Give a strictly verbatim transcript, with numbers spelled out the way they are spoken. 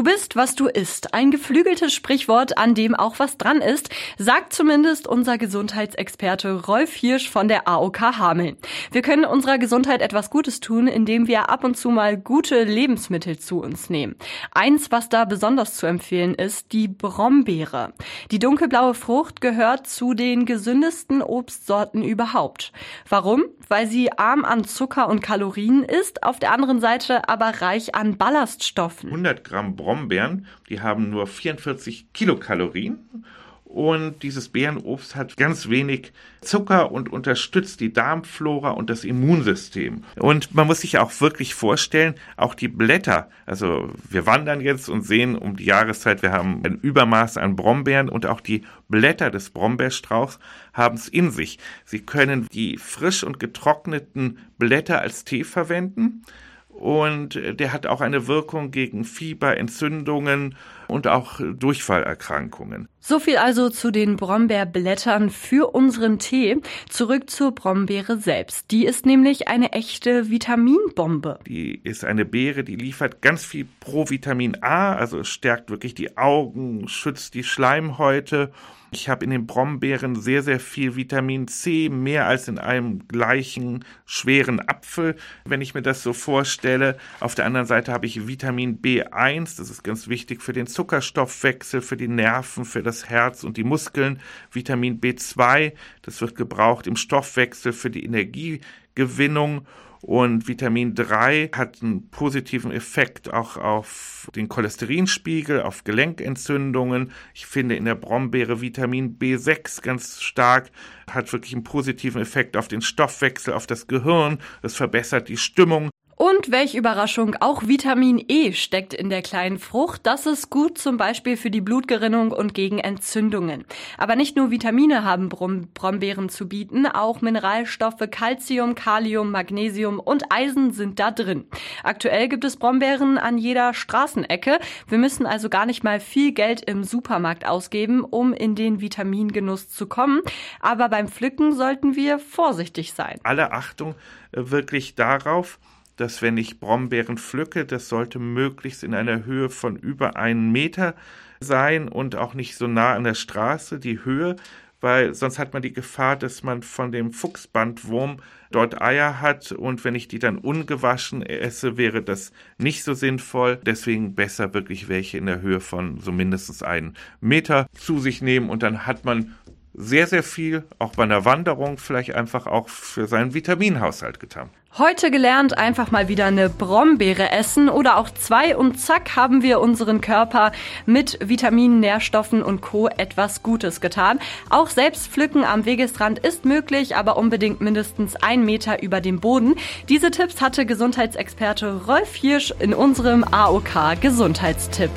bist, was du isst. Ein geflügeltes Sprichwort, an dem auch was dran ist, sagt zumindest unser Gesundheitsexperte Rolf Hirsch von der A O K Hameln. Wir können unserer Gesundheit etwas Gutes tun, indem wir ab und zu mal gute Lebensmittel zu uns nehmen. Eins, was da besonders zu empfehlen ist, die Brombeere. Die dunkelblaue Frucht gehört zu den gesündesten Obstsorten überhaupt. Warum? Weil sie arm an Zucker und Kalorien ist, auf der anderen Seite aber reich an Ballaststoffen. hundert Gramm Brombeeren, die haben nur vierundvierzig Kilokalorien. Und dieses Beerenobst hat ganz wenig Zucker und unterstützt die Darmflora und das Immunsystem. Und man muss sich auch wirklich vorstellen, auch die Blätter, also wir wandern jetzt und sehen um die Jahreszeit, wir haben ein Übermaß an Brombeeren und auch die Blätter des Brombeerstrauchs haben es in sich. Sie können die frisch und getrockneten Blätter als Tee verwenden. Und der hat auch eine Wirkung gegen Fieber, Entzündungen und auch Durchfallerkrankungen. So viel also zu den Brombeerblättern für unseren Tee. Zurück zur Brombeere selbst. Die ist nämlich eine echte Vitaminbombe. Die ist eine Beere, die liefert ganz viel Provitamin A, also stärkt wirklich die Augen, schützt die Schleimhäute. Ich habe in den Brombeeren sehr, sehr viel Vitamin C, mehr als in einem gleichen schweren Apfel, wenn ich mir das so vorstelle. Auf der anderen Seite habe ich Vitamin B eins, das ist ganz wichtig für den Zuckerstoffwechsel, für die Nerven, für das Herz und die Muskeln. Vitamin B zwei, das wird gebraucht im Stoffwechsel für die Energiegewinnung. Und Vitamin drei hat einen positiven Effekt auch auf den Cholesterinspiegel, auf Gelenkentzündungen. Ich finde in der Brombeere Vitamin B sechs ganz stark, hat wirklich einen positiven Effekt auf den Stoffwechsel, auf das Gehirn. Das verbessert die Stimmung. Und welche Überraschung, auch Vitamin E steckt in der kleinen Frucht. Das ist gut zum Beispiel für die Blutgerinnung und gegen Entzündungen. Aber nicht nur Vitamine haben Brom- Brombeeren zu bieten, auch Mineralstoffe, Calcium, Kalium, Magnesium und Eisen sind da drin. Aktuell gibt es Brombeeren an jeder Straßenecke. Wir müssen also gar nicht mal viel Geld im Supermarkt ausgeben, um in den Vitamingenuss zu kommen. Aber beim Pflücken sollten wir vorsichtig sein. Alle Achtung äh, wirklich darauf, dass wenn ich Brombeeren pflücke, das sollte möglichst in einer Höhe von über einen Meter sein und auch nicht so nah an der Straße, die Höhe, weil sonst hat man die Gefahr, dass man von dem Fuchsbandwurm dort Eier hat und wenn ich die dann ungewaschen esse, wäre das nicht so sinnvoll. Deswegen besser wirklich welche in der Höhe von so mindestens einen Meter zu sich nehmen und dann hat man sehr, sehr viel, auch bei einer Wanderung, vielleicht einfach auch für seinen Vitaminhaushalt getan. Heute gelernt, einfach mal wieder eine Brombeere essen oder auch zwei und zack haben wir unseren Körper mit Vitaminen, Nährstoffen und Co. etwas Gutes getan. Auch selbst pflücken am Wegesrand ist möglich, aber unbedingt mindestens ein Meter über dem Boden. Diese Tipps hatte Gesundheitsexperte Rolf Hirsch in unserem A O K Gesundheitstipp.